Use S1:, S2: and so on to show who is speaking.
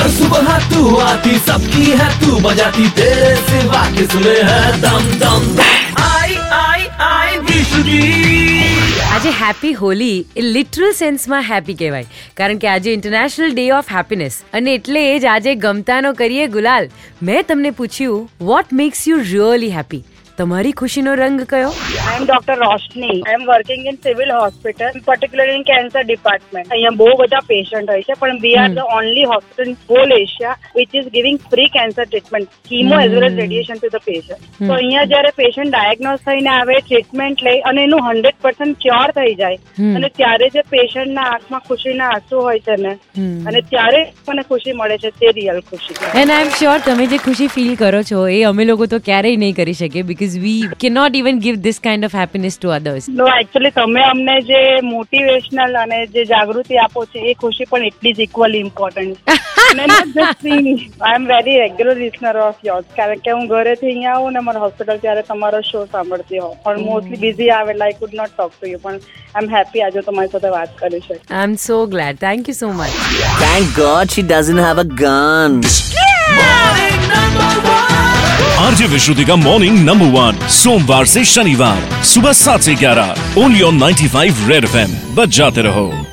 S1: हर सुबह तू आती सबकी है तू बजाती तेरे सिवा किसमें है दम दम दम आई आई आई विशुद्धि।
S2: આજે હેપી હોલી એ લિટરલ સેન્સમાં હેપી કહેવાય, કારણ કે આજે ઇન્ટરનેશનલ ડે ઓફ હેપીનેસ, અને એટલે જ આજે ગમતાનો કરીએ ગુલાલ. મેં તમને પૂછ્યું what makes you really happy? તમારી ખુશીનો રંગ કયો?
S3: I am Dr. Roshni. I am working in civil hospital, particularly in cancer department. અહીંયા બહુ બધા પેશન્ટ હોય છે, પણ we are the only hospital in whole Asia which is giving free cancer treatment, chemo as well as radiation to the patient. તો અહીંયા જ્યારે patient diagnose થઈને આવે, ટ્રીટમેન્ટ લે અને એનું 100% ક્યોર થઈ જાય, અને ત્યારે જે પેશન્ટના આંખમાં ખુશીના આંસુ હોય છે ને, અને ત્યારે મને ખુશી મળે છે, તે રિયલ ખુશી છે.
S2: એન્ડ આઈ એમ શ્યોર તમે જે ખુશી ફીલ કરો છો એ અમે લોકો તો ક્યારેય નહીં કરી શકીએ, because we cannot even give this kind of happiness to others.
S3: No, actually તમે અમને જે મોટિવેશનલ અને જે જાગૃતિ આપો છો એ ખુશી પણ એટલી જ ઇક્વલી ઇમ્પોર્ટન્ટ છે. not just me. I am very regular listener of yours, કારણ કે હું ઘરેથી અહીંયા આવું ને મારા હોસ્પિટલ ત્યારે તમારો શો સાંભળતી હોઉં, પણ મોસ્ટલી બિઝી આવે એટલે I could not talk to you, પણ I am happy આજે તમારી સાથે વાત કરી છે.
S2: I am so glad. Thank you so much.
S4: Thank God she doesn't have a gun.
S5: RJ Vishruti का मॉर्निंग नंबर 1 सोमवार से शनिवार सुबह 7 से 11 ओनली ऑन 95 रेड FM। बच जाते रहो।